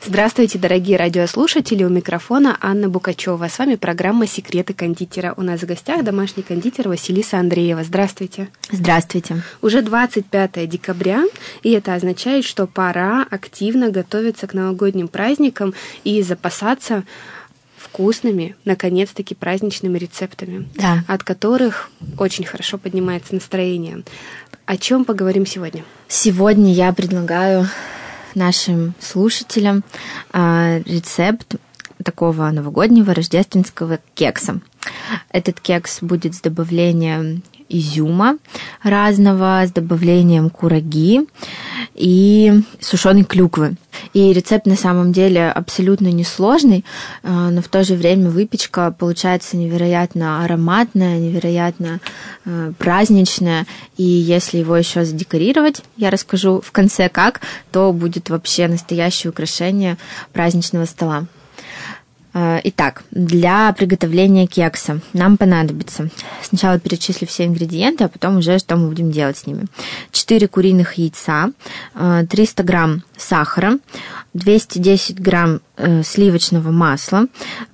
Здравствуйте, дорогие радиослушатели, у микрофона Анна Букачева. С вами программа «Секреты кондитера». У нас в гостях домашний кондитер Василиса Андреева. Здравствуйте. Здравствуйте. Уже 25 декабря, и это означает, что пора активно готовиться к новогодним праздникам и запасаться вкусными, наконец-таки, праздничными рецептами, от которых очень хорошо поднимается настроение. О чем поговорим сегодня? Сегодня я предлагаю нашим слушателям рецепт такого новогоднего рождественского кекса. Этот кекс будет с добавлением изюма разного, с добавлением кураги и сушеной клюквы. И рецепт на самом деле абсолютно несложный, но в то же время выпечка получается невероятно ароматная, невероятно праздничная. И если его еще задекорировать, я расскажу в конце как, то будет вообще настоящее украшение праздничного стола. Итак, для приготовления кекса нам понадобится, сначала перечислю все ингредиенты, а потом уже что мы будем делать с ними. 4 куриных яйца, 300 грамм сахара, 210 грамм сливочного масла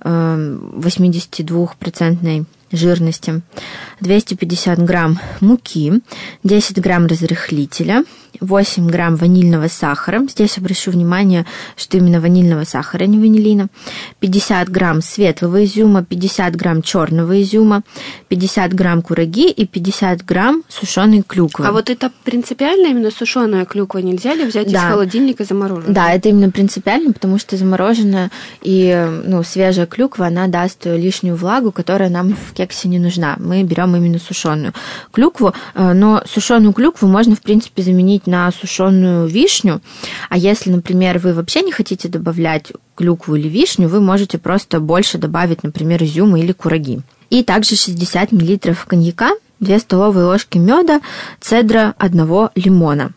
82% жирности, 250 грамм муки, 10 грамм разрыхлителя, 8 грамм ванильного сахара. Здесь обращу внимание, что именно ванильного сахара, а не ванилина. 50 грамм светлого изюма, 50 грамм черного изюма, 50 грамм кураги и 50 грамм сушеной клюквы. А вот это принципиально именно сушеная клюква? Нельзя ли взять из холодильника замороженную? Да, это именно принципиально, потому что замороженная и свежая клюква, она даст лишнюю влагу, которая нам в кексе не нужна. Мы берем именно сушеную клюкву, но сушеную клюкву можно, в принципе, заменить на сушеную вишню. А если, например, вы вообще не хотите добавлять клюкву или вишню, вы можете просто больше добавить, например, изюма или кураги. И также 60 мл коньяка, 2 столовые ложки меда, цедра 1 лимона.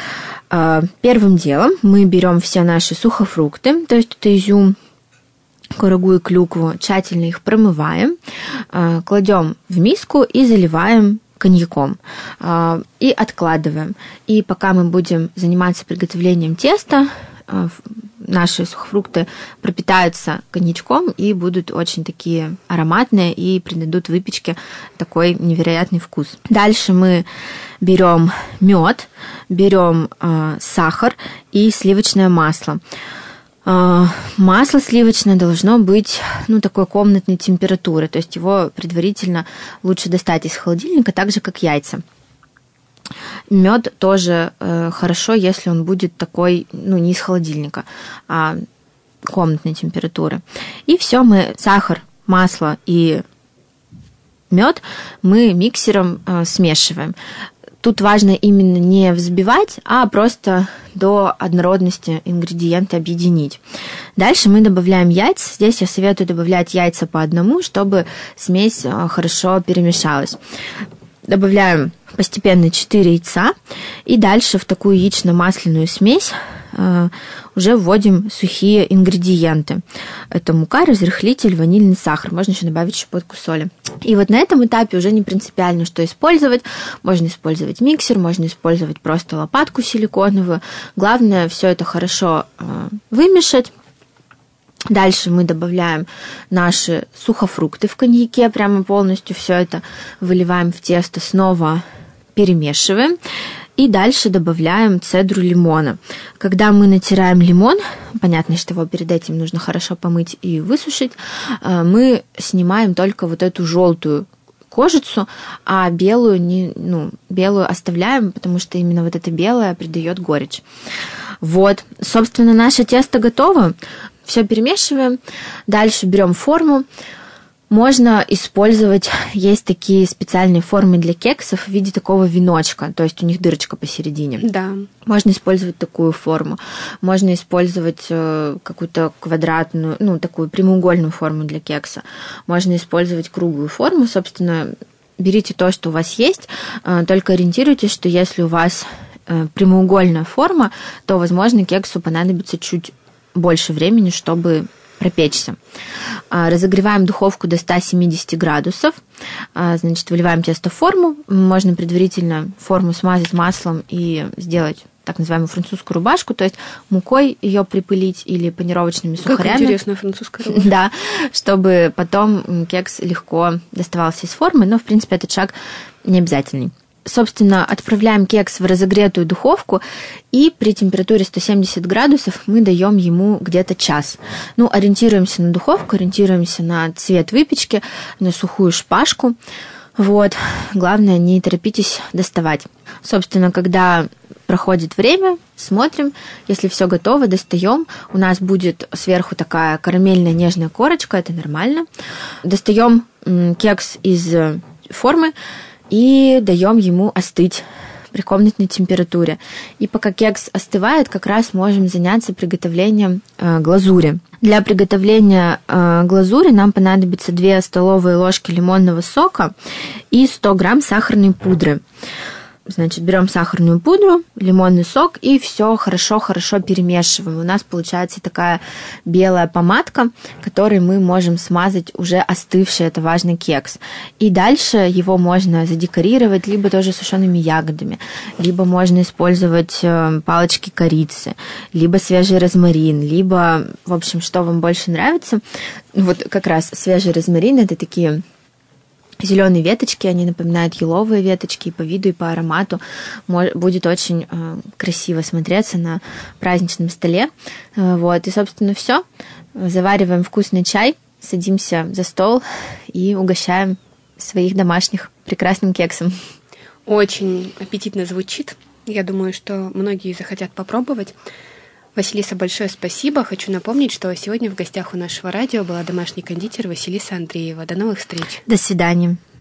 Первым делом мы берем все наши сухофрукты, то есть это изюм, курагу и клюкву, тщательно их промываем, кладем в миску и заливаем коньяком и откладываем. И пока мы будем заниматься приготовлением теста, наши сухофрукты пропитаются коньячком и будут очень такие ароматные и придадут выпечке такой невероятный вкус. Дальше мы берем мед, берем сахар и сливочное масло. Масло сливочное должно быть такой комнатной температуры, то есть его предварительно лучше достать из холодильника, так же как яйца. Мед тоже хорошо, если он будет такой, не из холодильника, а комнатной температуры. И все, мы сахар, масло и мед мы миксером смешиваем. Тут важно именно не взбивать, а просто до однородности ингредиенты объединить. Дальше мы добавляем яйца. Здесь я советую добавлять яйца по одному, чтобы смесь хорошо перемешалась. Добавляем постепенно 4 яйца. И дальше в такую яично-масляную смесь уже вводим сухие ингредиенты. Это мука, разрыхлитель, ванильный сахар. Можно еще добавить щепотку соли. И вот на этом этапе уже не принципиально, что использовать. Можно использовать миксер, можно использовать просто лопатку силиконовую. Главное все это хорошо вымешать. Дальше мы добавляем наши сухофрукты в коньяке, прямо полностью все это выливаем в тесто, снова перемешиваем. И дальше добавляем цедру лимона. Когда мы натираем лимон, понятно, что его перед этим нужно хорошо помыть и высушить, мы снимаем только вот эту желтую кожицу, а белую, белую оставляем, потому что именно вот это белое придает горечь. Вот, собственно, наше тесто готово. Все перемешиваем. Дальше берем форму. Можно использовать, есть такие специальные формы для кексов в виде такого веночка, то есть у них дырочка посередине. Да. Можно использовать такую форму. Можно использовать какую-то квадратную, такую прямоугольную форму для кекса. Можно использовать круглую форму. Собственно, берите то, что у вас есть, только ориентируйтесь, что если у вас прямоугольная форма, то, возможно, кексу понадобится чуть больше времени, чтобы пропечься. Разогреваем духовку до 170 градусов. Значит, выливаем тесто в форму. Можно предварительно форму смазать маслом и сделать так называемую французскую рубашку, то есть мукой ее припылить или панировочными сухарями. Как интересная французская рубашка. Да, чтобы потом кекс легко доставался из формы, но, в принципе, этот шаг не обязательный. Собственно, отправляем кекс в разогретую духовку, и при температуре 170 градусов мы даем ему где-то час. Ориентируемся на духовку, ориентируемся на цвет выпечки, на сухую шпажку. Главное, не торопитесь доставать. Собственно, когда проходит время, смотрим, если все готово, достаем. У нас будет сверху такая карамельная нежная корочка, это нормально. Достаем кекс из формы и даем ему остыть при комнатной температуре. И пока кекс остывает, как раз можем заняться приготовлением глазури. Для приготовления глазури нам понадобится 2 столовые ложки лимонного сока и 100 грамм сахарной пудры. Значит, берем сахарную пудру, лимонный сок и все хорошо-хорошо перемешиваем. У нас получается такая белая помадка, которой мы можем смазать уже остывший, это важный, кекс. И дальше его можно задекорировать либо тоже сушеными ягодами, либо можно использовать палочки корицы, либо свежий розмарин, либо, в общем, что вам больше нравится. Как раз свежий розмарин — это такие зеленые веточки, они напоминают еловые веточки, и по виду, и по аромату будет очень красиво смотреться на праздничном столе. И, собственно, все. Завариваем вкусный чай, садимся за стол и угощаем своих домашних прекрасным кексом. Очень аппетитно звучит. Я думаю, что многие захотят попробовать. Василиса, большое спасибо. Хочу напомнить, что сегодня в гостях у нашего радио была домашний кондитер Василиса Андреева. До новых встреч. До свидания.